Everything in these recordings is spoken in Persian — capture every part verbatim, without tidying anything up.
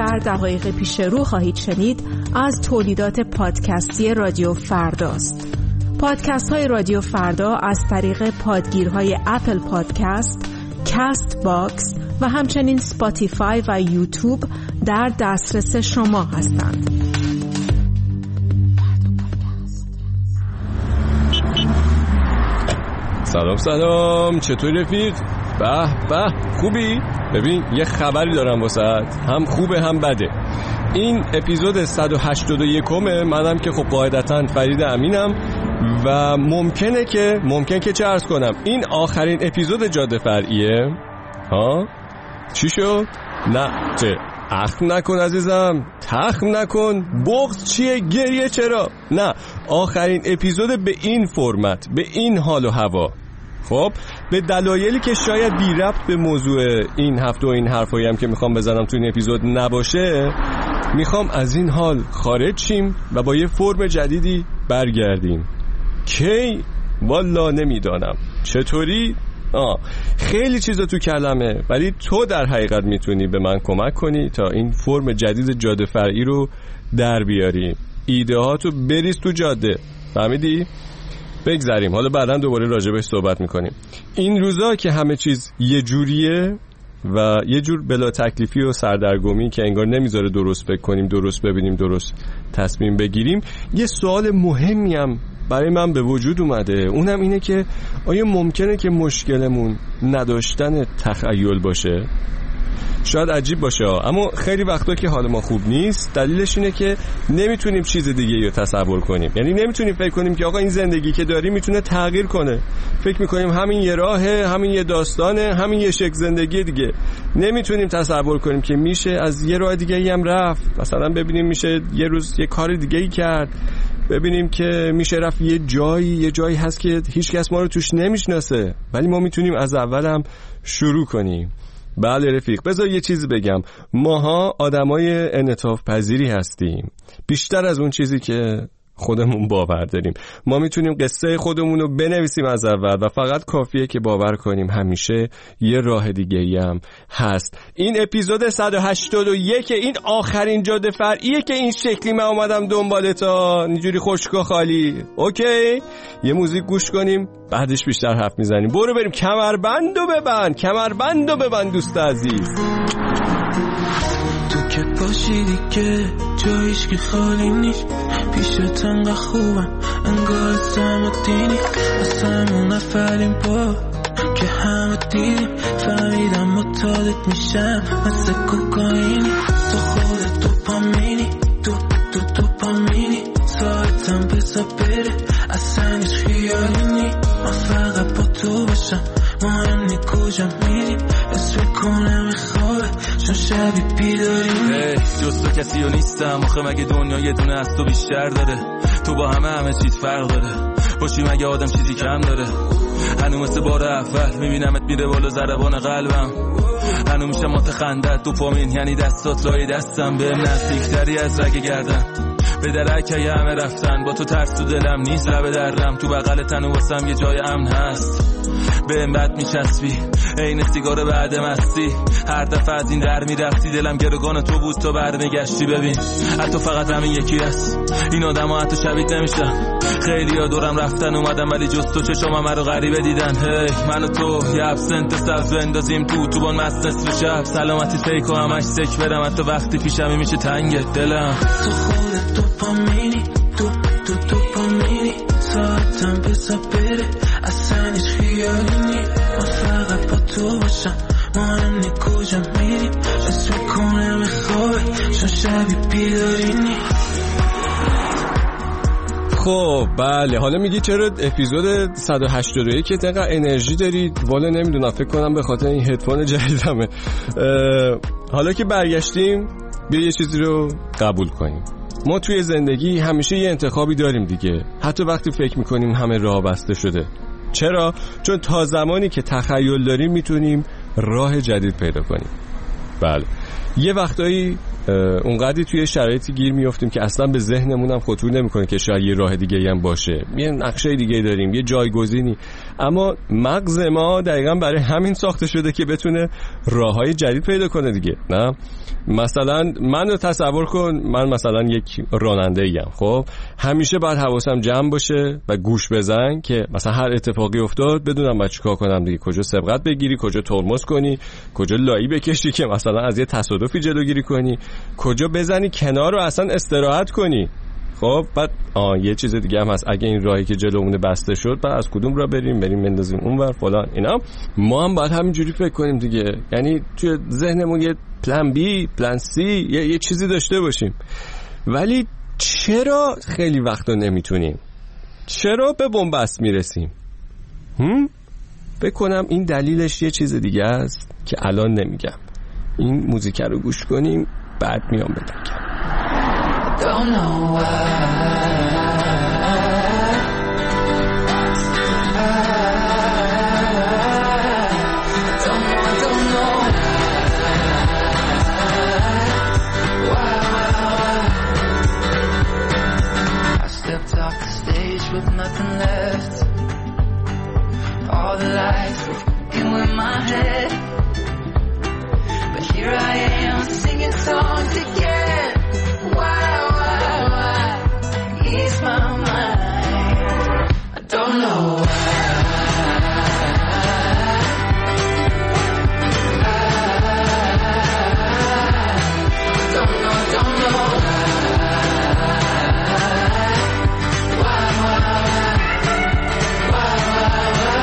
در دقایق پیش رو خواهید شنید از تولیدات پادکستی رادیو فرداست. پادکست های رادیو فردا از طریق پادگیرهای اپل پادکست، کست باکس و همچنین سپاتیفای و یوتیوب در دسترس شما هستند. سلام سلام، چطوری رفیق؟ به به، خوبی؟ ببین یه خبری دارم واسهت، هم خوبه هم بده. این اپیزود صد و هشتاد و یک منم که خب قاعدتاً فرید امینم و ممکنه که ممکنه که چه عرض کنم این آخرین اپیزود جاده فرعیه. ها؟ چی شد؟ نه چه؟ اخم نکن عزیزم، تخم نکن. بغض چیه؟ گریه چرا؟ نه، آخرین اپیزود به این فرمت، به این حال و هوا. خب به دلایلی که شاید بی ربط به موضوع این هفته و این حرفایی هم که میخوام بزنم تو این اپیزود نباشه، میخوام از این حال خارج شیم و با یه فرم جدیدی برگردیم. کی؟ والا نمیدانم. چطوری؟ آه خیلی چیزا تو کلمه، ولی تو در حقیقت میتونی به من کمک کنی تا این فرم جدید جاده فرعی رو در بیاری. ایده هاتو بریز تو جاده، فهمیدی؟ بگذاریم، حالا بعداً دوباره راجبش صحبت میکنیم. این روزا که همه چیز یه جوریه و یه جور بلا تکلیفی و سردرگمی که انگار نمیذاره درست فکر کنیم، درست ببینیم، درست تصمیم بگیریم، یه سوال مهمی هم برای من به وجود اومده. اونم اینه که آیا ممکنه که مشکلمون نداشتن تخیل باشه؟ شاید عجیب باشه، اما خیلی وقتا که حال ما خوب نیست دلیلش اینه که نمیتونیم چیز دیگه رو تصور کنیم. یعنی نمیتونیم فکر کنیم که آقا این زندگی که داریم میتونه تغییر کنه. فکر میکنیم همین یه راهه، همین یه داستانه، همین یه شکل زندگی دیگه. نمیتونیم تصور کنیم که میشه از یه راه دیگه ای هم رفت. مثلا ببینیم میشه یه روز یه کار دیگه ای کرد، ببینیم که میشه رفت یه جایی یه جایی هست که هیچ کس ما رو توش نمیشناسه، ولی ما میتونیم از اول هم شروع کنیم. بله رفیق، بذار یه چیزی بگم. ماها آدمای انعطاف پذیری هستیم، بیشتر از اون چیزی که خودمون باور داریم. ما میتونیم قصه خودمون رو بنویسیم از اول و فقط کافیه که باور کنیم همیشه یه راه دیگه‌ای هم هست. این اپیزود صد و هشتاد و یک، این آخرین جاده فرعیه که این شکلی من اومدم دنبال تا اینجوری خشکا خالی. اوکی؟ یه موزیک گوش کنیم بعدش بیشتر حرف میزنیم. برو بریم، کمربندو ببند، کمربندو ببند دوست عزیز. تو که باشی دیگه جایش که خالی نیست، پیشت انقدر خوبم انگار اسم دینی، اسمون نفریم با که همه دیدیم، فهمیدم متعادت میشم مثل کوکائینی. تو خودت دوپامینی، تو تو دوپامینی، ساعتم بزا بره اصلا هیچ خیالی نی. من فقط با تو باشم، مهم نی کجا میریم، اسم کنم میخواه چون شبی بیداریم. hey, جز تو کسی رو نیستم، آخه مگه دنیا یه دونه از تو بیشتر داره؟ تو با همه همه چیز فرق داره، باشی مگه آدم چیزی کم داره؟ هنو مثل بار اول میبینمت میره بالا ضربان قلبم، هنو میشه متخندت دوپامین، یعنی دستات لای دستم بهم نزدیکتری از رگ گردن. به درک همه رفتن، با تو ترس تو دلم نیست، لب درم تو بغل تن و واسم یه جای امن هست. بهم بد میچسبی عین سیگار بعد مستی، هر دفعه از این در میرفتی دلم گروگان تو بود، تو برمیگشتی. ببین حتی فقط همین یکی هست، این آدم ها حتی شبیه نمیشن. خیلی ها دورم رفتن اومدم ولی جز تو چشم همه رو غریبه دیدن. هی hey, من و تو یه ابسنت سبز بندازیم تو تو بان مست نصف شب، سلامتی فیک و همش سک برم، حتی وقتی پیشمی میشه تنگ دلم. تو خودت دوپامینی، تو تو دوپامینی، ساعتم بزا بره اصلا هیچ خیالی نی. من فقط با تو باشم، مهم نی کجا میریم، اسم کنه میخواه چون شبی بیداری نی. خب بله، حالا میگی چرا اپیزود صد و هشتاد و یک که اینقدر انرژی دارید؟ والا نمیدونم، فکر کنم به خاطر این هدفون جدیدمه. حالا که برگشتیم بیا یه چیزی رو قبول کنیم. ما توی زندگی همیشه یه انتخابی داریم دیگه، حتی وقتی فکر میکنیم همه راه بسته شده. چرا؟ چون تا زمانی که تخیل داریم میتونیم راه جدید پیدا کنیم. بله، یه وقتایی اونقدری توی شرایطی گیر میافتیم که اصلا به ذهنمون هم خطور نمیکنه که شاید یه راه دیگه هم باشه، یه نقشه دیگه داریم، یه جایگزینی. اما مغز ما دقیقاً برای همین ساخته شده که بتونه راههای جدید پیدا کنه دیگه. نه مثلا منو تصور کن، من مثلا یک راننده ایم، خب همیشه باید حواسم جمع باشه و گوش بزن که مثلا هر اتفاقی افتاد بدونم باید چیکار کنم دیگه، کجا سبقت بگیری، کجا ترمز کنی، کجا لایی بکشی که مثلا از یه تصادفی جلوگیری کنی، کجا بزنی کنار رو اصلا استراحت کنی. خب بعد آه یه چیز دیگه هم هست، اگه این راهی که جلومونه بسته شد بعد از کدوم راه بریم بریم بندازیم اونور فلان اینا. ما هم باید همینجوری فکر کنیم دیگه، یعنی توی ذهنمون یه پلن بی، پلن سی، یه, یه چیزی داشته باشیم. ولی چرا خیلی وقتا نمیتونیم؟ چرا به بنبست میرسیم؟ هم؟ بکنم این دلیلش یه چیز دیگه است که الان نمیگم. این موزیک رو گوش کنیم بعد میام بگم. Don't know why. Don't know, don't know why. I stepped off the stage with nothing left. All the lights were fucking with my head, but here I am singing songs again. Why? Ease my mind. I don't know why. I don't know, don't know why. Why, why, why, why,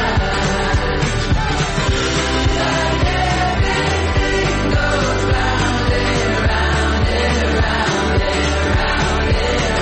like everything goes round and round and round and round and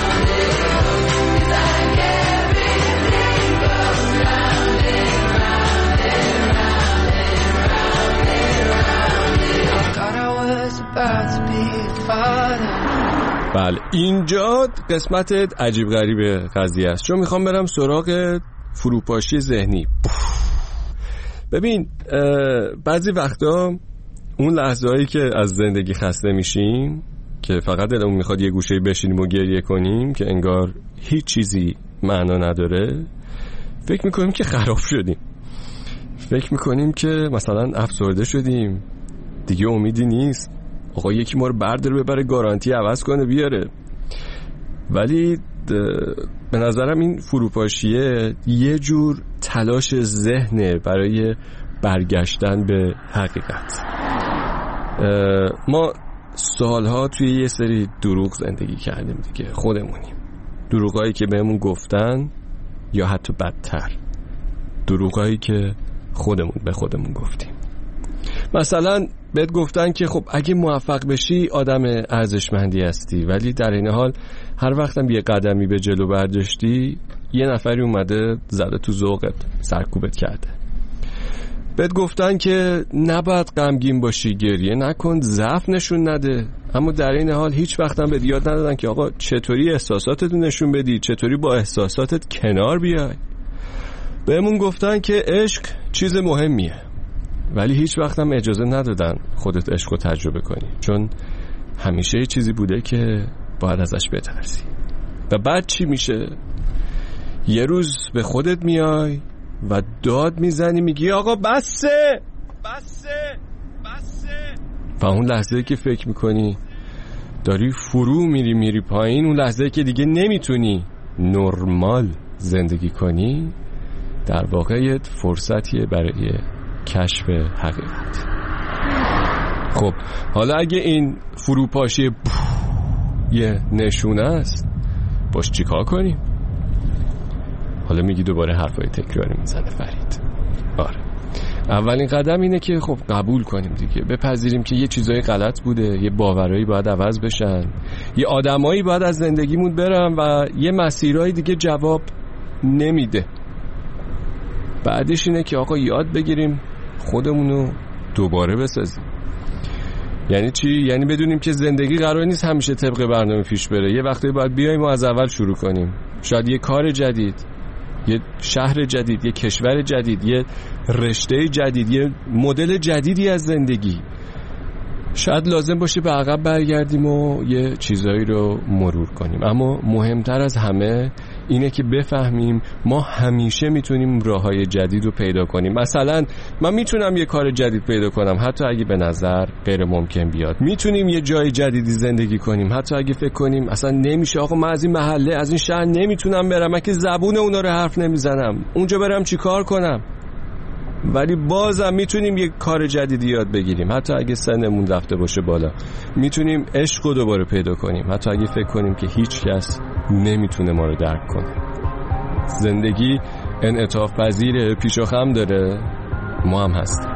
بله اینجا قسمت عجیب غریب قضیه است، چون میخوام برم سراغ فروپاشی ذهنی. ببین بعضی وقتا اون لحظه هایی که از زندگی خسته میشیم که فقط دلمون میخواد یه گوشه بشینیم و گریه کنیم که انگار هیچ چیزی معنا نداره، فکر میکنیم که خراب شدیم، فکر میکنیم که مثلا افسرده شدیم، دیگه امیدی نیست، آقا یکی ما رو برداره ببره گارانتی عوض کنه بیاره. ولی به نظرم این فروپاشیه یه جور تلاش ذهنه برای برگشتن به حقیقت. ما سالها توی یه سری دروغ زندگی کردیم دیگه، خودمونیم، دروغایی که بهمون گفتن یا حتی بدتر دروغایی که خودمون به خودمون گفتیم. مثلا بهت گفتن که خب اگه موفق بشی آدم ارزشمندی هستی، ولی در این حال هر وقتم یه قدمی به جلو برداشتی یه نفری اومده زده تو ذوقت، سرکوبت کرده. بهت گفتن که نباید غمگین باشی، گریه نکن، ضعف نشون نده، اما در این حال هیچ وقتم به یاد ندادن که آقا چطوری احساساتت نشون بدی، چطوری با احساساتت کنار بیای. بهمون گفتن که عشق چیز مهمیه، ولی هیچ وقتم اجازه ندادن خودت عشق رو تجربه کنی، چون همیشه یه چیزی بوده که باید ازش بترسی. و بعد چی میشه؟ یه روز به خودت میای و داد میزنی، میگی آقا بسه بسه بسه. و اون لحظه که فکر میکنی داری فرو میری میری پایین، اون لحظه که دیگه نمیتونی نرمال زندگی کنی، در واقع فرصتیه برای کشف حقیقت. خب حالا اگه این فروپاشی یه نشونه است، باش چی کار کنیم؟ حالا میگی دوباره حرفای تکراری میزنه فرید. آره اولین قدم اینه که خب قبول کنیم دیگه، بپذیریم که یه چیزای غلط بوده، یه باورایی باید عوض بشن، یه آدمایی باید از زندگیمون برن و یه مسیرهای دیگه جواب نمیده. بعدش اینه که آقا یاد بگیریم خودمونو دوباره بسازیم. یعنی چی؟ یعنی بدونیم که زندگی قرار نیست همیشه طبق برنامه پیش بره، یه وقتی باید بیایم و از اول شروع کنیم. شاید یه کار جدید، یه شهر جدید، یه کشور جدید، یه رشته جدید، یه مدل جدیدی از زندگی، شاید لازم باشه به عقب برگردیم و یه چیزایی رو مرور کنیم. اما مهمتر از همه اینه که بفهمیم ما همیشه میتونیم راههای جدید رو پیدا کنیم. مثلا من میتونم یه کار جدید پیدا کنم حتی اگه به نظر غیر ممکن بیاد. میتونیم یه جای جدیدی زندگی کنیم حتی اگه فکر کنیم اصلا نمیشه. آقا من از این محله از این شهر نمیتونم برم، من که زبون اونا رو حرف نمیزنم، اونجا برم چی کار کنم؟ ولی بازم میتونیم یه کار جدیدی یاد بگیریم حتی اگه سنمون رفته باشه بالا. میتونیم عشق رو دوباره پیدا کنیم حتی اگه فکر کنیم که هیچ کس نمیتونه ما رو درک کنه. زندگی انعطاف پذیره، پیش و خم داره، ما هم هستیم.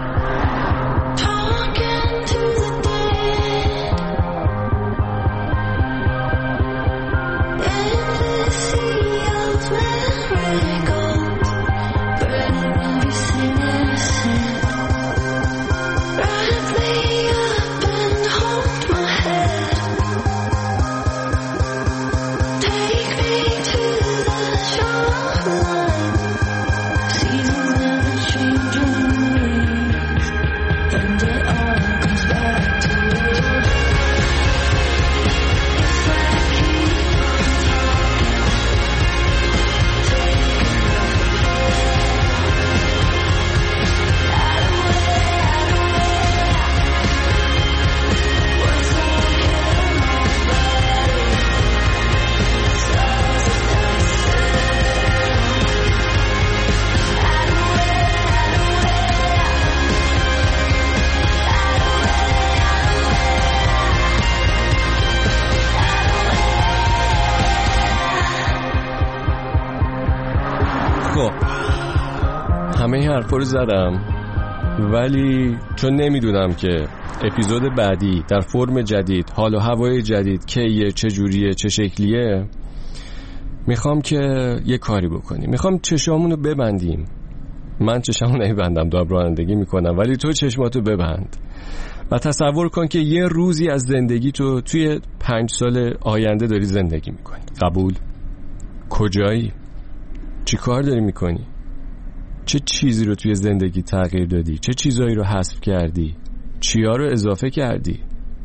همه این حرفا رو زدم ولی چون نمیدونم که اپیزود بعدی در فرم جدید، حال و هوای جدید کیه، چه جوریه، چه شکلیه، میخوام که یه کاری بکنیم. میخوام چشامونو ببندیم. من چشامو نمیبندم، دارم رانندگی میکنم، ولی تو چشماتو ببند و تصور کن که یه روزی از زندگی تو توی پنج سال آینده داری زندگی میکنی. قبول؟ کجایی؟ چی کار داری میکنی؟ چه چیزی رو توی زندگی تغییر دادی؟ چه چیزایی رو حذف کردی؟ چیا رو اضافه کردی؟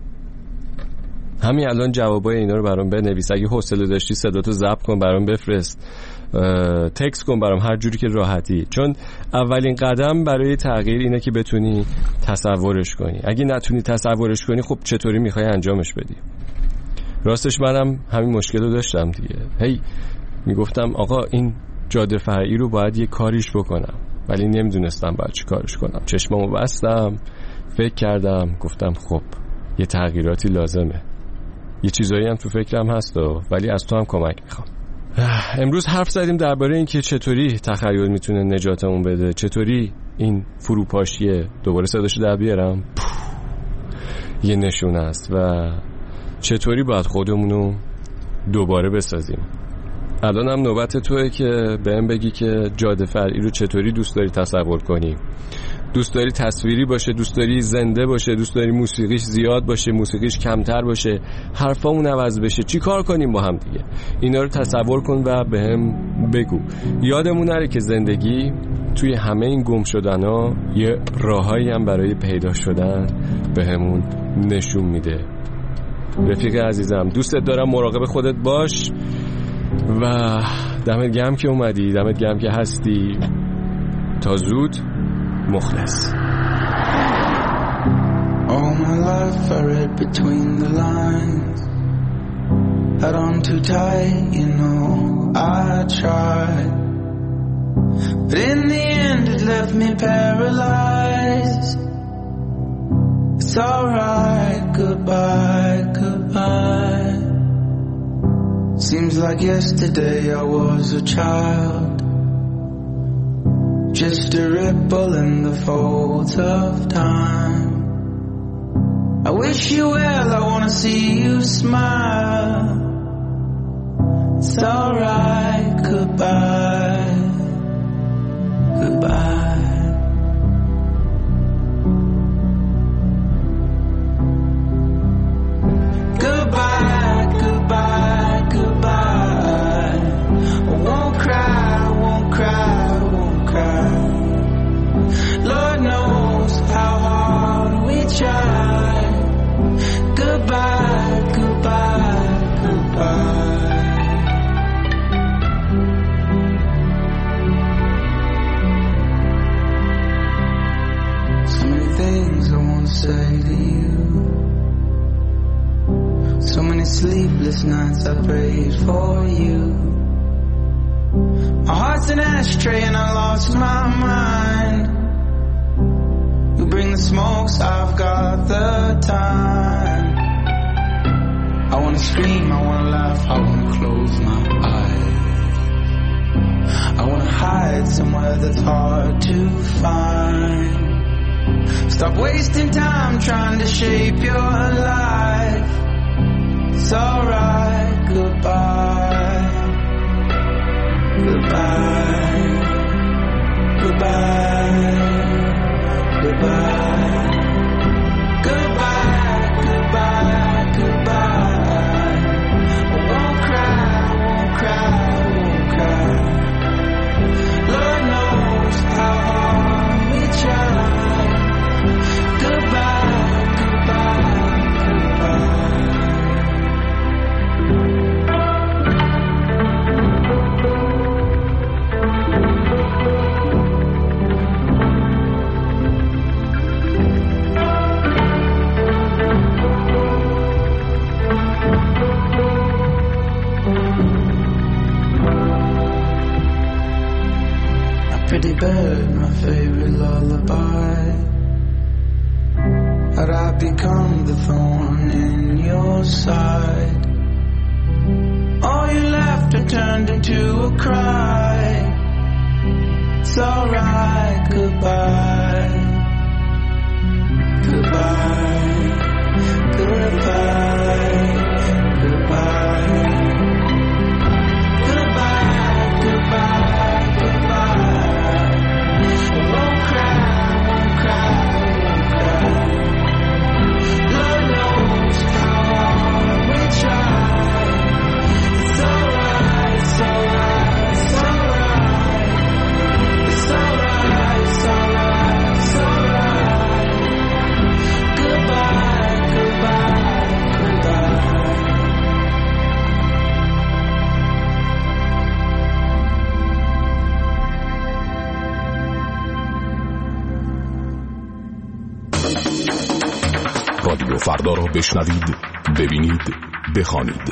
همین الان جوابای اینا رو برام بنویس. اگه حوصله داشتی صداتو ضبط کن برام بفرست، تکست کن برام، هر جوری که راحتی. چون اولین قدم برای تغییر اینه که بتونی تصورش کنی. اگه نتونی تصورش کنی خب چطوری میخوای انجامش بدی؟ راستش منم همین مشکل رو داشتم دیگه. هی میگفتم آقا این جاده فرعی رو باید یه کاریش بکنم، ولی نمیدونستم باید چی کارش کنم. چشمامو بستم، فکر کردم، گفتم خب یه تغییراتی لازمه. یه چیزایی هم تو فکرم هست ولی از تو هم کمک میخوام. امروز حرف زدیم درباره این که چطوری تخیل میتونه نجاتمون بده، چطوری این فروپاشیه، دوباره صداشو در بیارم، یه نشونه است و چطوری باید خودمونو دوباره بسازیم. الان هم نوبت توئه که بهم بگی که جاده فرعی رو چطوری دوست داری تصور کنی. دوست داری تصویری باشه، دوست داری زنده باشه، دوست داری موسیقیش زیاد باشه، موسیقیش کمتر باشه، حرفامون عوض بشه، چی کار کنیم با هم دیگه؟ اینا رو تصور کن و بهم بگو. یادمون نره که زندگی توی همه این گم شدن‌ها یه راهایی هم برای پیدا شدن بهمون نشون میده. رفیق عزیزم دوستت دارم، مراقب خودت باش و دمت گرم که اومدی، دمت گرم که هستی. تا زود. مخلص. All my life I read between the lines, held on too tight, you know I tried, but in the end it left me paralyzed. It's alright, goodbye, goodbye. Seems like yesterday I was a child, just a ripple in the folds of time. I wish you well, I wanna see you smile. It's alright, goodbye, goodbye. Goodbye, goodbye, goodbye. I won't cry, I won't cry, I won't cry. Lord knows how hard we try. Goodbye, goodbye, goodbye. sleepless nights I prayed for you. My heart's an ashtray and I lost my mind. You bring the smoke, so I've got the time. I wanna scream, I wanna laugh, I wanna close my eyes. I wanna hide somewhere that's hard to find. Stop wasting time trying to shape your life. It's alright, goodbye. Goodbye. Goodbye. Goodbye. Goodbye. Goodbye. Goodbye. I won't cry, I won't cry, I won't cry. Lord knows how hard we try. Goodbye, goodbye, goodbye. My pretty bird, my favorite lullaby. How'd I become the thorn in your side? All your laughter turned into a cry. It's alright, goodbye. Goodbye. Goodbye. Goodbye. Goodbye. Goodbye. Goodbye. I won't cry, I won't cry, I won't cry. Lord knows how hard we try. It's alright, it's alright, it's alright. It's alright, it's alright, it's alright. Goodbye, goodbye, goodbye. رادیو فردا را بشنوید، ببینید، بخوانید.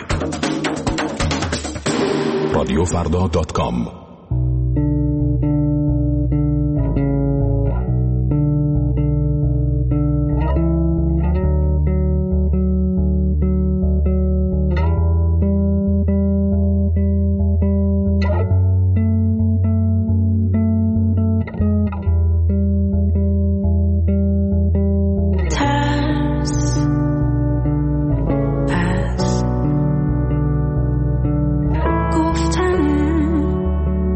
رادیو فردا دات کام گفتن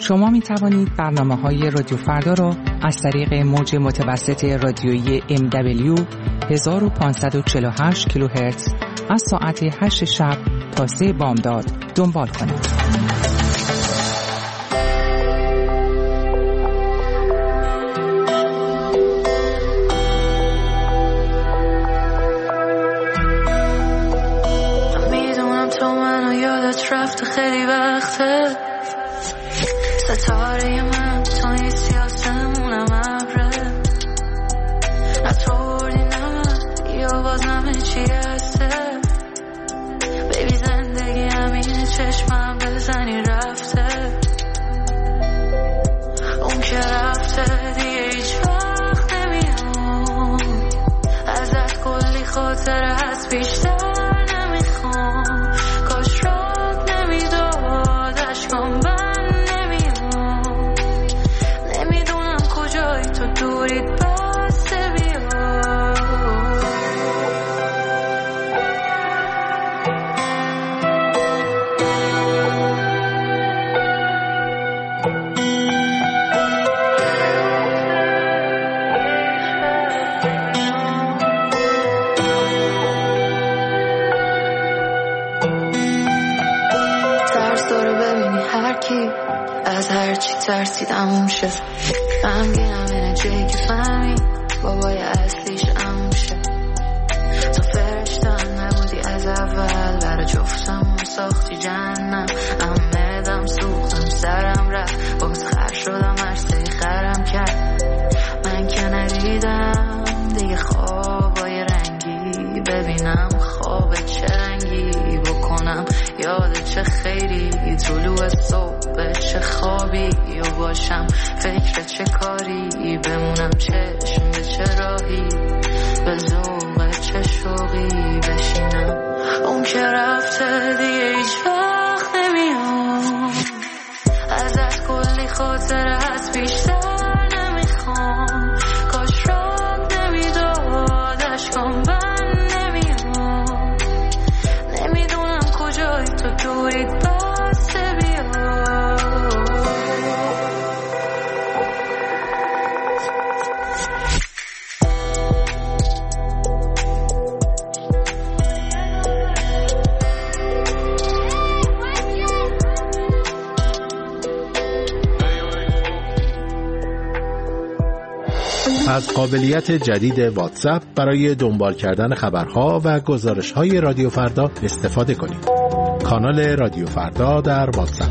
شما می توانید برنامه‌های رادیو فردا را از طریق موج متوسط رادیویی ام دبلیو هزار و پانصد و چهل و هشت کیلوهرتز از ساعت هشت شب تا سه بامداد دنبال کنید. رفت خیلی وقته ستاره من تو این سیاسمونم عبره نطوردی نمه یا باز همه چی هسته بیبی زندگی همینه چشمم بزنی رفته اون که رفته دیگه هیچ وقت نمیام ازت کلی خاطره هست بیشتر ترسیدم اون شه غمگینم اینه جایی که فهمی بابای اصلیش امون شه تو فرشتم نبودی از اول برا جفتمون ساختی جهنم امدم سوختم سرم رفت باز خر شدم عرصه خرم کرد من که ندیدم دیگه خوابای رنگی ببینم خواب چه رنگی بکنم یاد چه خیری طلوع صبح چه خوابی یا باشم فکر چه کاری بمونم چشم به چه راهی به ذوق چه شوقی بشینم اون که رفته دیگه هیچ وقت نمیام ازت کلی خاطره هست بیشتر نمیخوام کاش راب نمیداد اشکام بند نمیام نمیدونم کجایی تو دوری بسته بیا از قابلیت جدید واتساپ برای دنبال کردن خبرها و گزارش‌های رادیو فردا استفاده کنید. کانال رادیو فردا در واتساپ.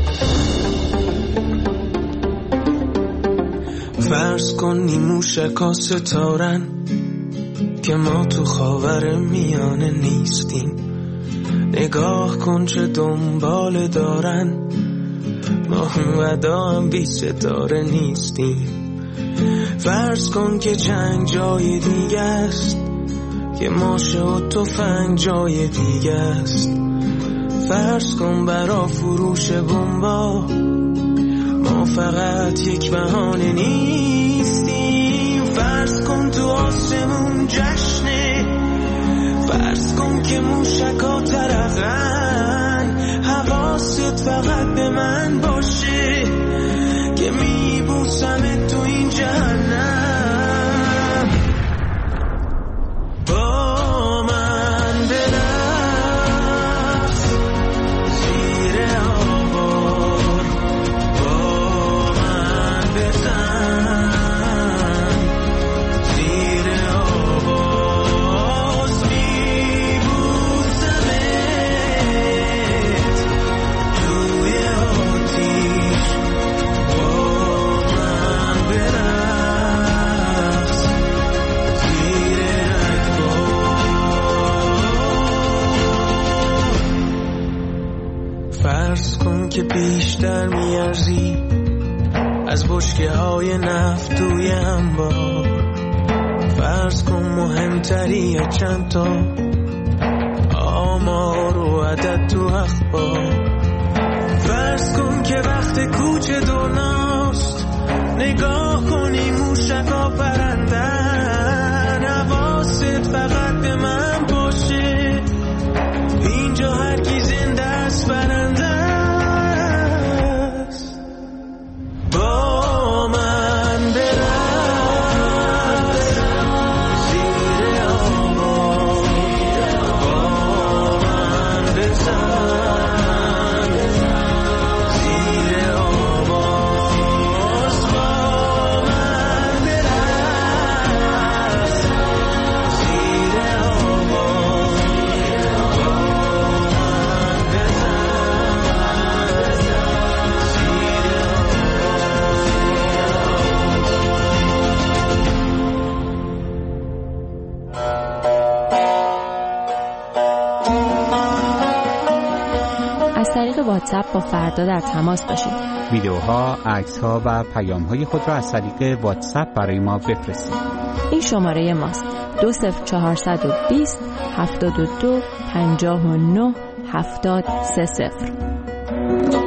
فرض کن نیموشکا ستارن که ما تو خاور میانه نیستیم نگاه کن چه دنبال دارن ما ودا هم بی ستاره نیستیم فرض کن که جنگ جای دیگه است که ماشه و تفنگ جای دیگه است فرض کن برا فروش بمبا ما فقط یک بهانه نیستیم فرض کن تو آسمون جشنه فرض کن که موشکا طرفن حواست فقط به من باشه که میبوسمت تو این جهنم با من بلفظ زیر آوار با من بزن زیر آواز میبوسمت توی آتیش فرض کن که بیشتر میارزی از بشکه های نفت توی انبار فرض کن مهمتری چند تا آمار و عدد تو اخبار فرض کن که وقت کوچه دنیاست نگاه کنی موشکا پرندن حواست فقط به من باشه اینجا هر کی زنده است برنده است شب با فردا در تماس باشید. ویدیوها، عکس‌ها و پیام‌های خود را از طریق واتساپ برای ما بفرستید. این شماره ماست: دو صفر چهارصد و بیست هفتاد و دو پنجاه و نه هفتاد سه صفر.